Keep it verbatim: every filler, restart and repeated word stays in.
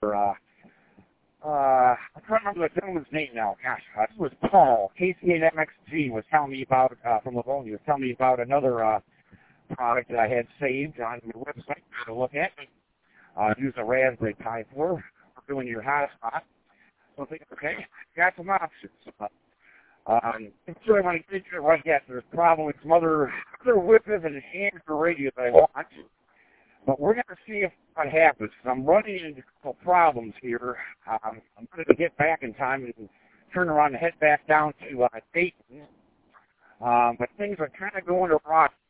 uh, uh, I'm trying to remember the gentleman's name now. Gosh, uh, this was Paul. K C eight M X G was telling me about, uh, from Livonia, was telling me about another uh, product that I had saved on your website to look at. Uh, use a Raspberry Pi for, for doing your hotspot. So I think, okay, got some options. Uh, um, I'm sure I want to get you it right yet. There's probably some other, other whippers and hands for radio that I want. But we're going to see if what happens. I'm running into a couple problems here. Um, I'm going to get back in time and turn around and head back down to uh, Dayton. Um, but things are kind of going awry